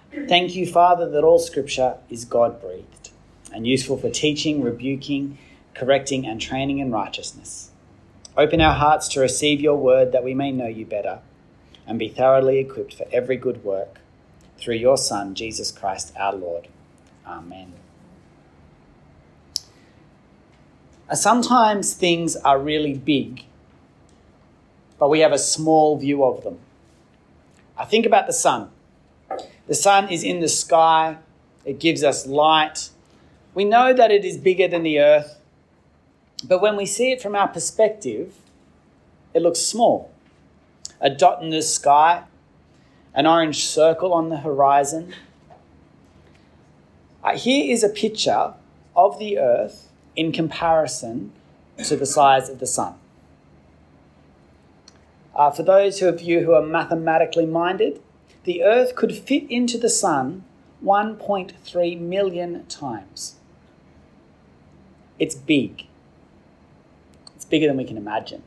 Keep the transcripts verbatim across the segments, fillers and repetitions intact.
Thank you, Father, that all Scripture is God-breathed and useful for teaching, rebuking, correcting and training in righteousness. Open our hearts to receive your word that we may know you better and be thoroughly equipped for every good work through your Son, Jesus Christ, our Lord. Amen. Sometimes things are really big, but we have a small view of them. I think about the sun. The sun is in the sky. It gives us light. We know that it is bigger than the earth, but when we see it from our perspective, it looks small. A dot in the sky, an orange circle on the horizon. Uh, here is a picture of the earth in comparison to the size of the sun. Uh, for those of you who are mathematically minded, the earth could fit into the sun one point three million times. It's big. It's bigger than we can imagine.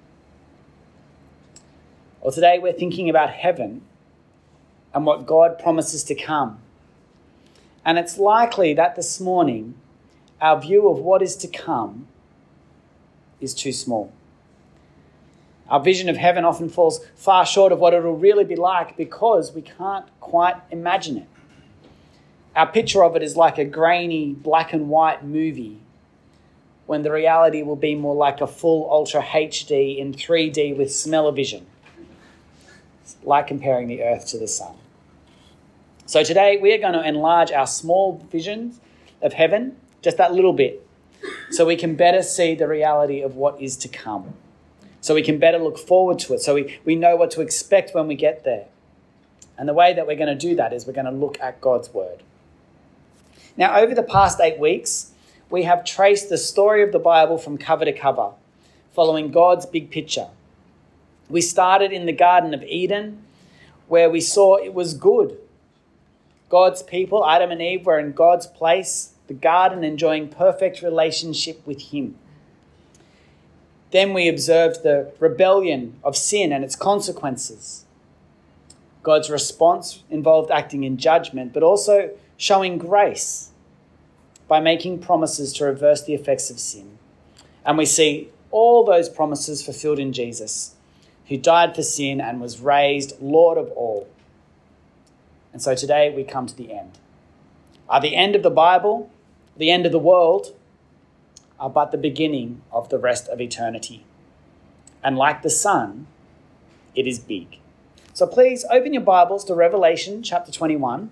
Well, today we're thinking about heaven and what God promises to come. And it's likely that this morning our view of what is to come is too small. Our vision of heaven often falls far short of what it will really be like because we can't quite imagine it. Our picture of it is like a grainy black and white movie when the reality will be more like a full Ultra H D in three D with smell-o-vision. It's like comparing the earth to the sun. So today we are going to enlarge our small visions of heaven just that little bit so we can better see the reality of what is to come. So we can better look forward to it. So we, we know what to expect when we get there. And the way that we're going to do that is we're going to look at God's word. Now, over the past eight weeks, we have traced the story of the Bible from cover to cover, following God's big picture. We started in the Garden of Eden, where we saw it was good. God's people, Adam and Eve, were in God's place, the garden, enjoying perfect relationship with him. Then we observed the rebellion of sin and its consequences. God's response involved acting in judgment, but also showing grace by making promises to reverse the effects of sin. And we see all those promises fulfilled in Jesus, who died for sin and was raised Lord of all. And so today we come to the end. Uh, the end of the Bible, the end of the world, are but the beginning of the rest of eternity. And like the sun, it is big. So please open your Bibles to Revelation chapter twenty-one.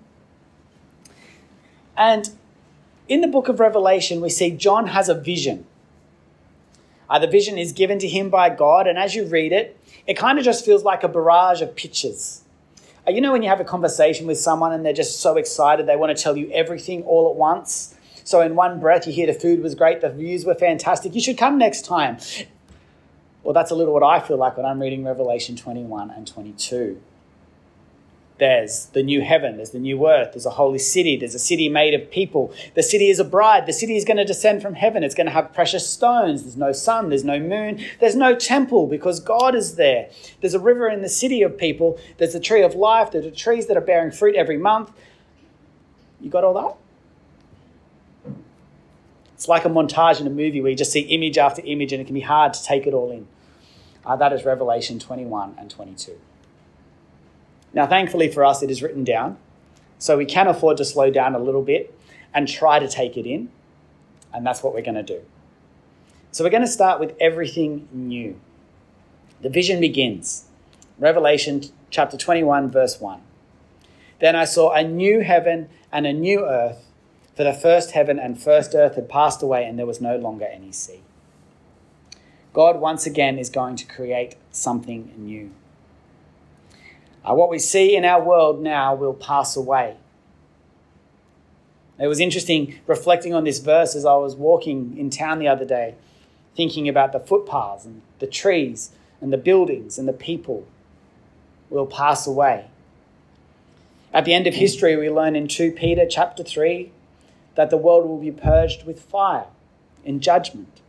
And in the book of Revelation, we see John has a vision. Uh, the vision is given to him by God, and as you read it, it kind of just feels like a barrage of pictures. Uh, you know when you have a conversation with someone and they're just so excited, they want to tell you everything all at once? So in one breath, you hear the food was great, the views were fantastic, you should come next time. Well, that's a little what I feel like when I'm reading Revelation twenty-one and twenty-two. There's the new heaven, there's the new earth, there's a holy city, there's a city made of people. The city is a bride, the city is going to descend from heaven, it's going to have precious stones, there's no sun, there's no moon, there's no temple because God is there. There's a river in the city of people, there's the tree of life, there's the trees that are bearing fruit every month. You got all that? It's like a montage in a movie where you just see image after image and it can be hard to take it all in. Uh, that is Revelation twenty-one and twenty-two. Now, thankfully for us, it is written down, so we can afford to slow down a little bit and try to take it in, and that's what we're going to do. So we're going to start with everything new. The vision begins. Revelation chapter twenty-one, verse one. Then I saw a new heaven and a new earth, for the first heaven and first earth had passed away and there was no longer any sea. God once again is going to create something new. Uh, what we see in our world now will pass away. It was interesting reflecting on this verse as I was walking in town the other day, thinking about the footpaths and the trees and the buildings and the people will pass away. At the end of history, we learn in Second Peter chapter three that the world will be purged with fire in judgment.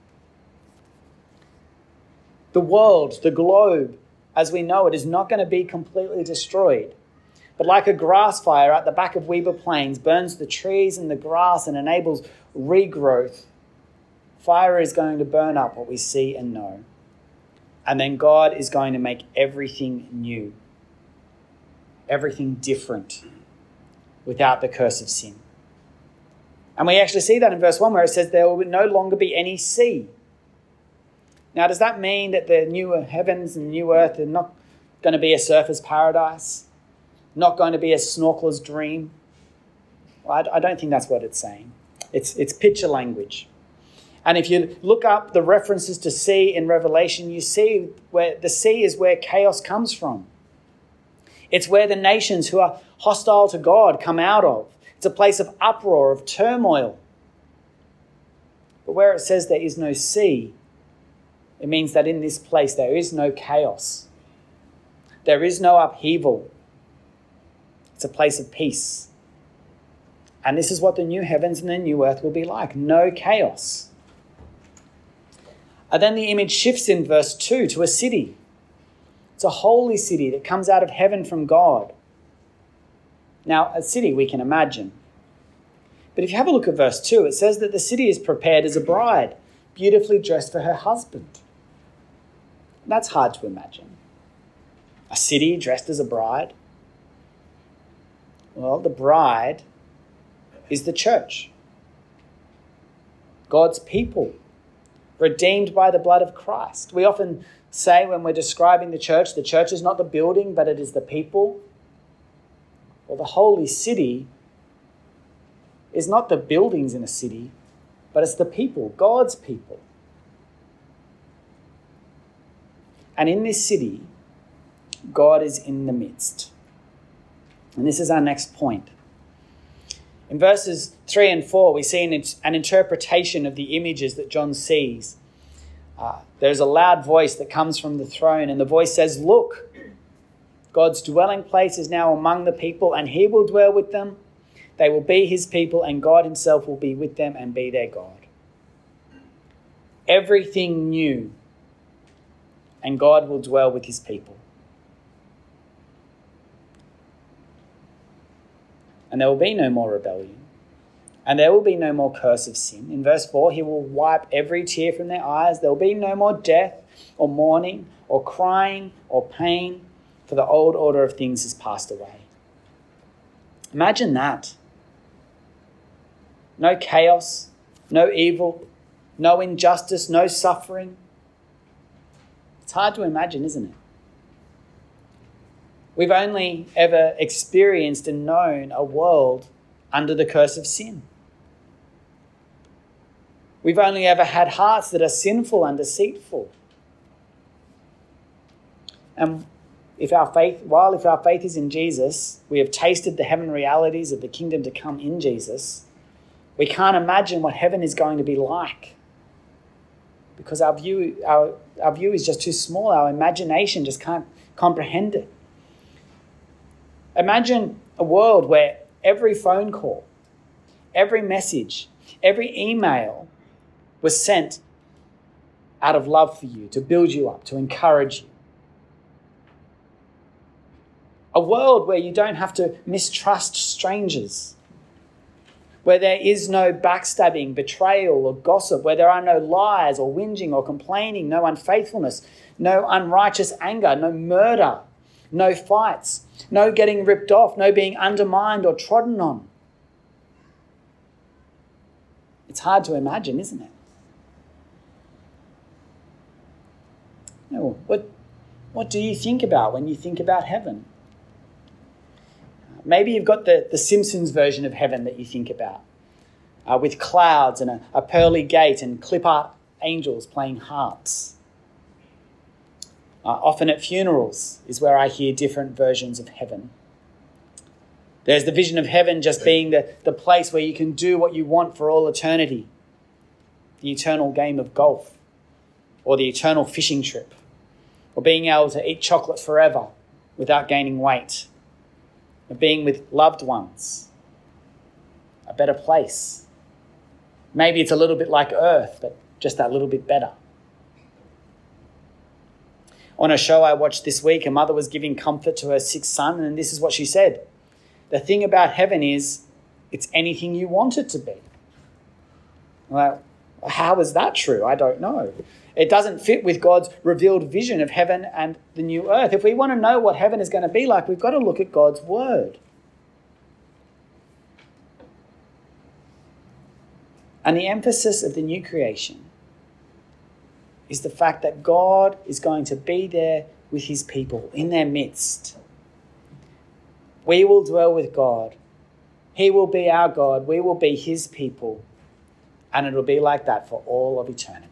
The world, the globe, as we know it, is not going to be completely destroyed, But like a grass fire at the back of Weber Plains burns the trees and the grass and enables regrowth, fire is going to burn up what we see and know. And then God is going to make everything new, everything different, without the curse of sin. And we actually see that in verse one where it says there will no longer be any sea. Now, does that mean that the new heavens and new earth are not going to be a surfer's paradise? Not going to be a snorkeler's dream? Well, I don't think that's what it's saying. It's, it's picture language. And if you look up the references to sea in Revelation, you see where the sea is where chaos comes from. It's where the nations who are hostile to God come out of. It's a place of uproar, of turmoil. But where it says there is no sea, it means that in this place there is no chaos. There is no upheaval. It's a place of peace. And this is what the new heavens and the new earth will be like. No chaos. And then the image shifts in verse two to a city. It's a holy city that comes out of heaven from God. Now, a city we can imagine. But if you have a look at verse two, it says that the city is prepared as a bride, beautifully dressed for her husband. That's hard to imagine. A city dressed as a bride? Well, the bride is the church. God's people, redeemed by the blood of Christ. We often say when we're describing the church, the church is not the building, but it is the people. Well, the holy city is not the buildings in a city, but it's the people, God's people. And in this city, God is in the midst. And this is our next point. In verses three and four, we see an, an interpretation of the images that John sees. Uh, there's a loud voice that comes from the throne, and the voice says, "Look, God's dwelling place is now among the people, and he will dwell with them. They will be his people, and God himself will be with them and be their God." Everything new, and God will dwell with his people. And there will be no more rebellion. And there will be no more curse of sin. In verse four, he will wipe every tear from their eyes. There will be no more death or mourning or crying or pain, for the old order of things has passed away. Imagine that. No chaos, no evil, no injustice, no suffering. It's hard to imagine, isn't it? We've only ever experienced and known a world under the curse of sin. We've only ever had hearts that are sinful and deceitful. And if our faith, while if our faith is in Jesus, we have tasted the heaven realities of the kingdom to come in Jesus, we can't imagine what heaven is going to be like. Because our view, our, our view is just too small. Our imagination just can't comprehend it. Imagine a world where every phone call, every message, every email was sent out of love for you, to build you up, to encourage you. A world where you don't have to mistrust strangers, where there is no backstabbing, betrayal, or gossip, where there are no lies or whinging or complaining, no unfaithfulness, no unrighteous anger, no murder, no fights, no getting ripped off, no being undermined or trodden on. It's hard to imagine, isn't it? No, what, what do you think about when you think about heaven? Maybe you've got the, the Simpsons version of heaven that you think about, uh, with clouds and a, a pearly gate and clip art angels playing harps. Uh, often at funerals is where I hear different versions of heaven. There's the vision of heaven just being the, the place where you can do what you want for all eternity. The eternal game of golf, or the eternal fishing trip, or being able to eat chocolate forever without gaining weight, or being with loved ones. A better place. Maybe it's a little bit like earth, but just that little bit better. On a show I watched this week, a mother was giving comfort to her sick son, and this is what she said. The thing about heaven is it's anything you want it to be. Well, how is that true? I don't know. It doesn't fit with God's revealed vision of heaven and the new earth. If we want to know what heaven is going to be like, we've got to look at God's word. And the emphasis of the new creation is the fact that God is going to be there with his people in their midst. We will dwell with God. He will be our God. We will be his people. And it'll be like that for all of eternity.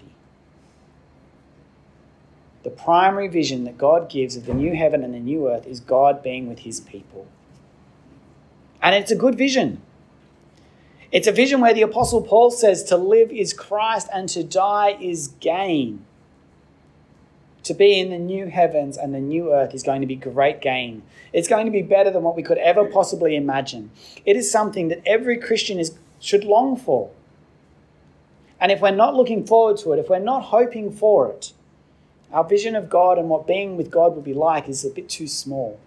The primary vision that God gives of the new heaven and the new earth is God being with his people. And it's a good vision. It's a vision where the Apostle Paul says to live is Christ and to die is gain. To be in the new heavens and the new earth is going to be great gain. It's going to be better than what we could ever possibly imagine. It is something that every Christian is, should long for. And if we're not looking forward to it, if we're not hoping for it, our vision of God and what being with God will be like is a bit too small.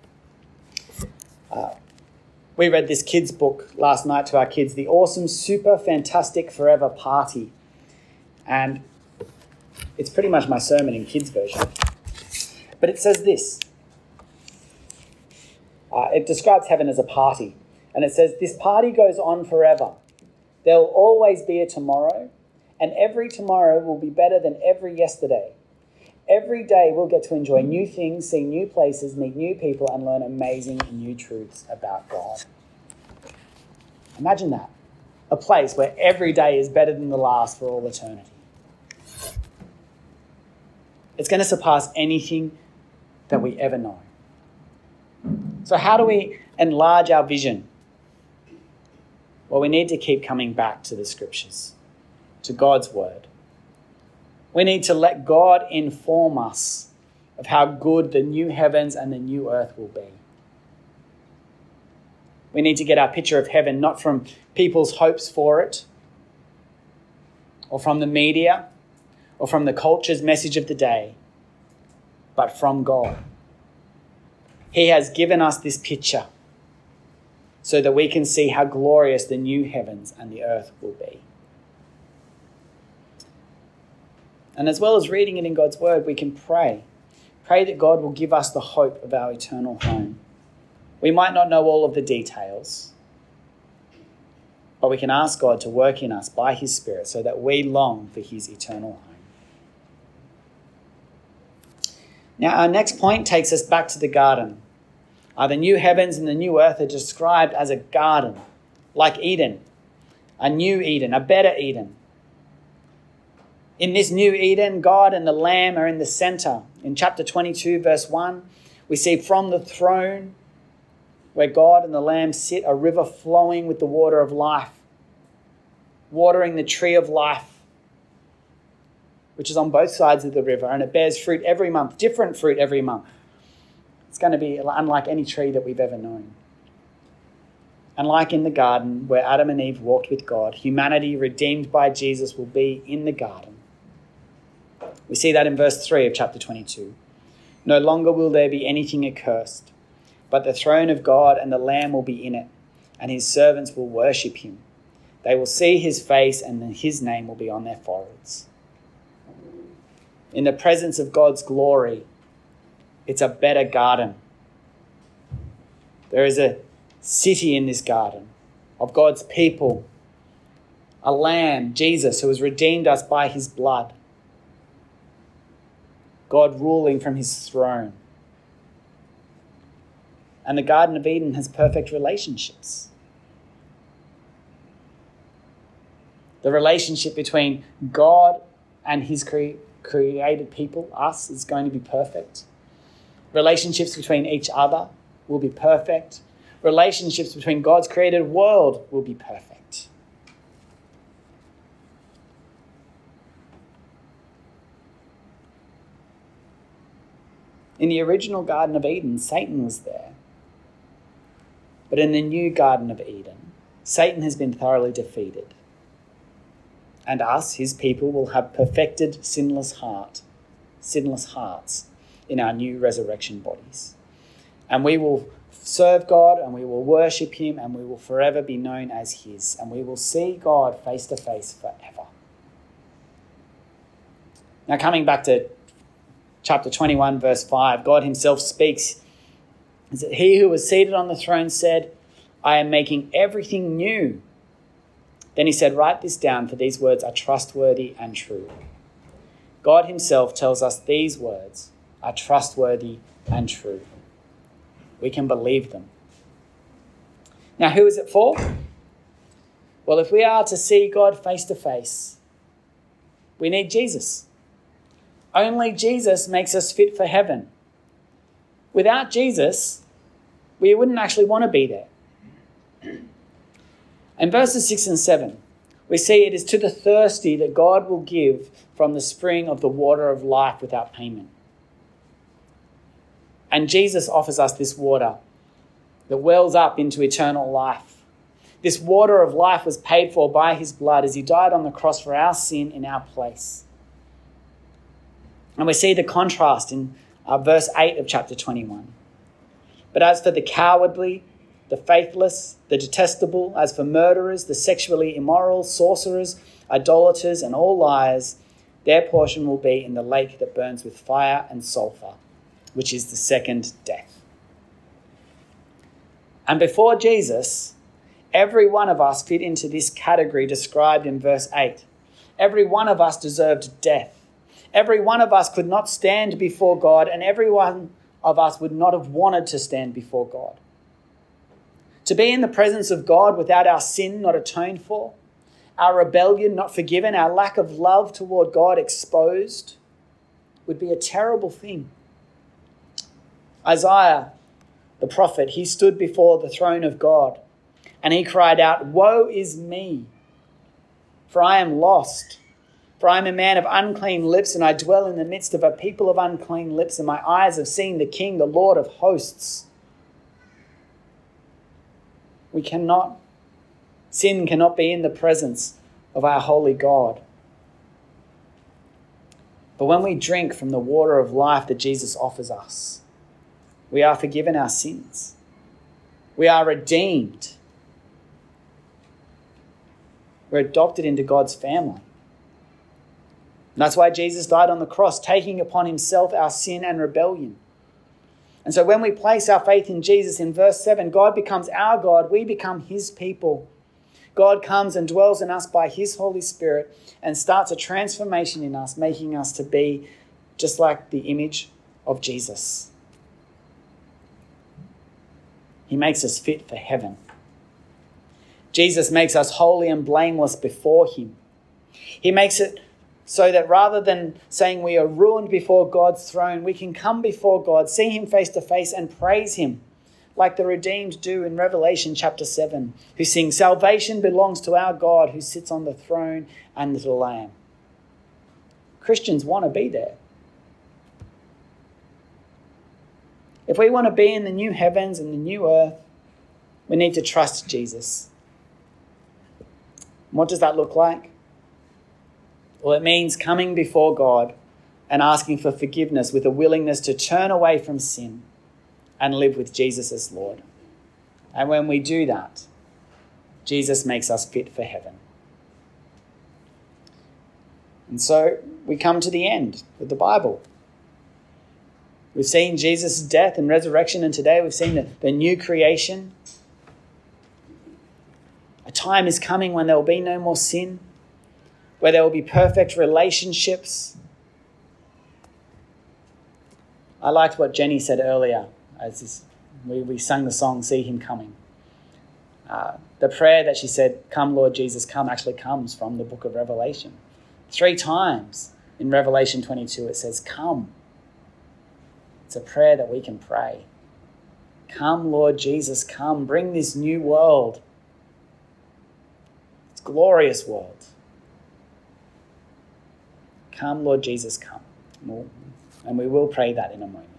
Uh, we read this kids' book last night to our kids, The Awesome, Super, Fantastic, Forever Party. And it's pretty much my sermon in kids' version. But it says this. Uh, it describes heaven as a party. And it says, this party goes on forever. There'll always be a tomorrow, and every tomorrow will be better than every yesterday. Every day we'll get to enjoy new things, see new places, meet new people, and learn amazing new truths about God. Imagine that. A place where every day is better than the last for all eternity. It's going to surpass anything that we ever know. So how do we enlarge our vision? Well, we need to keep coming back to the scriptures, to God's word. We need to let God inform us of how good the new heavens and the new earth will be. We need to get our picture of heaven not from people's hopes for it, or from the media, or from the culture's message of the day, but from God. He has given us this picture so that we can see how glorious the new heavens and the earth will be. And as well as reading it in God's word, we can pray. Pray that God will give us the hope of our eternal home. We might not know all of the details, but we can ask God to work in us by his Spirit so that we long for his eternal home. Now, our next point takes us back to the garden. Uh, the new heavens and the new earth are described as a garden, like Eden, a new Eden, a better Eden. In this new Eden, God and the Lamb are in the center. In chapter twenty-two, verse one, we see from the throne where God and the Lamb sit, a river flowing with the water of life, watering the tree of life, which is on both sides of the river, and it bears fruit every month, different fruit every month. It's going to be unlike any tree that we've ever known. And like in the garden where Adam and Eve walked with God, humanity redeemed by Jesus will be in the garden. We see that in verse three of chapter twenty-two. No longer will there be anything accursed, but the throne of God and the Lamb will be in it, and his servants will worship him. They will see his face, and his name will be on their foreheads. In the presence of God's glory, it's a better garden. There is a city in this garden of God's people, a lamb, Jesus, who has redeemed us by his blood. God ruling from his throne. And the Garden of Eden has perfect relationships. The relationship between God and his cre- created people, us, is going to be perfect. Relationships between each other will be perfect. Relationships between God's created world will be perfect. In the original Garden of Eden, Satan was there. But in the new Garden of Eden, Satan has been thoroughly defeated. And us, his people, will have perfected sinless heart, sinless hearts in our new resurrection bodies. And we will serve God and we will worship him and we will forever be known as his. And we will see God face to face forever. Now coming back to chapter twenty-one, verse five, God himself speaks. He who was seated on the throne said, I am making everything new. Then he said, write this down, for these words are trustworthy and true. God himself tells us these words are trustworthy and true. We can believe them. Now, who is it for? Well, if we are to see God face to face, we need Jesus. Only Jesus makes us fit for heaven. Without Jesus, we wouldn't actually want to be there. In verses six and seven, we see it is to the thirsty that God will give from the spring of the water of life without payment. And Jesus offers us this water that wells up into eternal life. This water of life was paid for by his blood as he died on the cross for our sin in our place. And we see the contrast in uh, verse eight of chapter twenty-one. But as for the cowardly, the faithless, the detestable, as for murderers, the sexually immoral, sorcerers, idolaters, and all liars, their portion will be in the lake that burns with fire and sulfur, which is the second death. And before Jesus, every one of us fit into this category described in verse eight. Every one of us deserved death. Every one of us could not stand before God, and every one of us would not have wanted to stand before God. To be in the presence of God without our sin not atoned for, our rebellion not forgiven, our lack of love toward God exposed, would be a terrible thing. Isaiah, the prophet, he stood before the throne of God and he cried out, woe is me, for I am lost. For I am a man of unclean lips, and I dwell in the midst of a people of unclean lips, and my eyes have seen the King, the Lord of hosts. We cannot, sin cannot be in the presence of our holy God. But when we drink from the water of life that Jesus offers us, we are forgiven our sins. We are redeemed. We're adopted into God's family. And that's why Jesus died on the cross, taking upon himself our sin and rebellion. And so when we place our faith in Jesus, in verse seven, God becomes our God. We become his people. God comes and dwells in us by his Holy Spirit and starts a transformation in us, making us to be just like the image of Jesus. He makes us fit for heaven. Jesus makes us holy and blameless before him. He makes it so that rather than saying we are ruined before God's throne, we can come before God, see him face to face and praise him like the redeemed do in Revelation chapter seven, who sing, salvation belongs to our God who sits on the throne and the Lamb. Christians want to be there. If we want to be in the new heavens and the new earth, we need to trust Jesus. What does that look like? Well, it means coming before God and asking for forgiveness with a willingness to turn away from sin and live with Jesus as Lord. And when we do that, Jesus makes us fit for heaven. And so we come to the end of the Bible. We've seen Jesus' death and resurrection, and today we've seen the, the new creation. A time is coming when there will be no more sin, where there will be perfect relationships. I liked what Jenny said earlier as this, we, we sang the song, See Him Coming. Uh, the prayer that she said, come Lord Jesus, come, actually comes from the book of Revelation. Three times in Revelation twenty-two it says, come. It's a prayer that we can pray. Come Lord Jesus, come, bring this new world. It's a glorious world. Come, Lord Jesus, come. And we will pray that in a moment.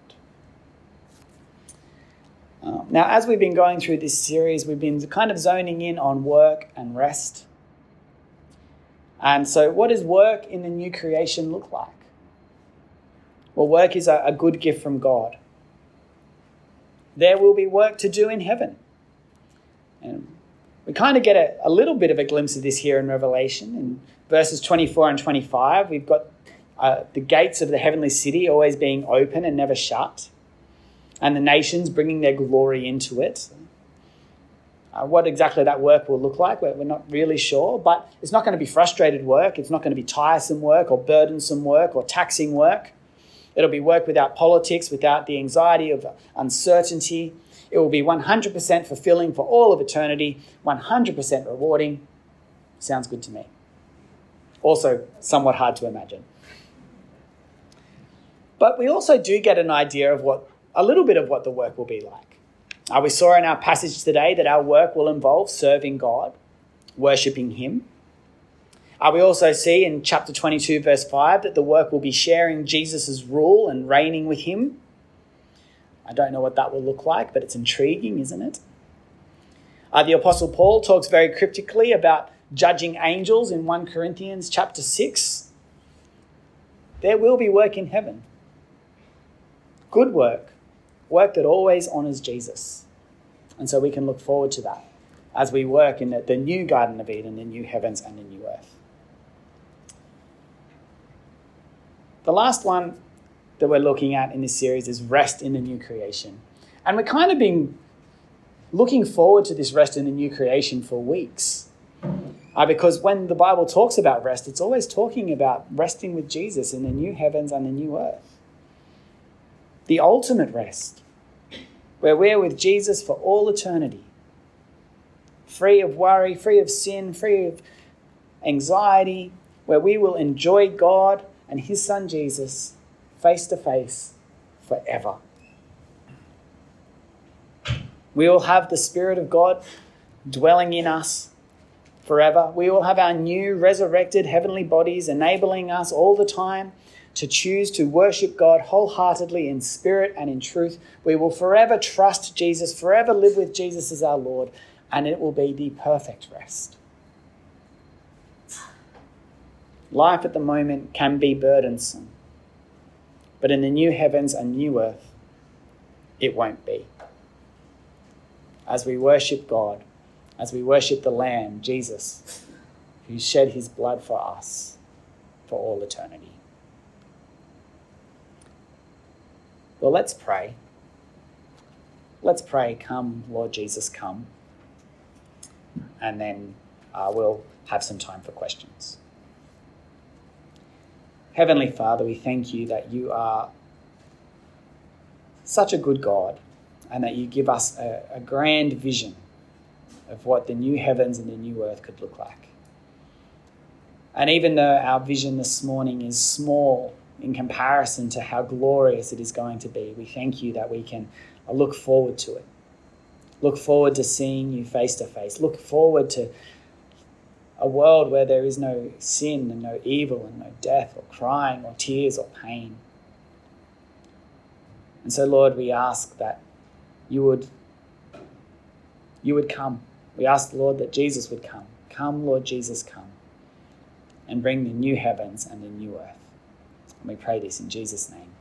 Um, now, as we've been going through this series, we've been kind of zoning in on work and rest. And so what does work in the new creation look like? Well, work is a, a good gift from God. there will be work to do in heaven. And we kind of get a, a little bit of a glimpse of this here in Revelation. In verses twenty-four and twenty-five, we've got uh, the gates of the heavenly city always being open and never shut, and the nations bringing their glory into it. Uh, what exactly that work will look like, we're, we're not really sure, but it's not going to be frustrated work. It's not going to be tiresome work or burdensome work or taxing work. It'll be work without politics, without the anxiety of uncertainty. It will be one hundred percent fulfilling for all of eternity, one hundred percent rewarding. Sounds good to me. Also, somewhat hard to imagine. But we also do get an idea of what, a little bit of what the work will be like. Uh, we saw in our passage today that our work will involve serving God, worshipping him. Uh, we also see in chapter twenty-two, verse five, that the work will be sharing Jesus' rule and reigning with him. I don't know what that will look like, but it's intriguing, isn't it? Uh, the Apostle Paul talks very cryptically about judging angels in First Corinthians chapter six. There will be work in heaven. Good work. Work that always honours Jesus. And so we can look forward to that as we work in the, the new Garden of Eden, the new heavens and the new earth. The last one that we're looking at in this series is rest in the new creation. And we've kind of been looking forward to this rest in the new creation for weeks. Uh, because when the Bible talks about rest, it's always talking about resting with Jesus in the new heavens and the new earth. The ultimate rest, where we're with Jesus for all eternity, free of worry, free of sin, free of anxiety, where we will enjoy God and his son Jesus face to face forever. We will have the Spirit of God dwelling in us forever. We will have our new resurrected heavenly bodies enabling us all the time to choose to worship God wholeheartedly in spirit and in truth. We will forever trust Jesus, forever live with Jesus as our Lord, and it will be the perfect rest. Life at the moment can be burdensome, but in the new heavens and new earth, it won't be. As we worship God, as we worship the Lamb, Jesus, who shed his blood for us for all eternity. Well, let's pray. Let's pray, come, Lord Jesus, come. And then uh, we'll have some time for questions. Heavenly Father, we thank you that you are such a good God and that you give us a, a grand vision of what the new heavens and the new earth could look like. And even though our vision this morning is small in comparison to how glorious it is going to be, we thank you that we can look forward to it. Look forward to seeing you face to face. Look forward to a world where there is no sin and no evil and no death or crying or tears or pain. And so, Lord, we ask that you would, you would come. We ask, Lord, that Jesus would come. Come, Lord Jesus, come. And bring the new heavens and the new earth. And we pray this in Jesus' name.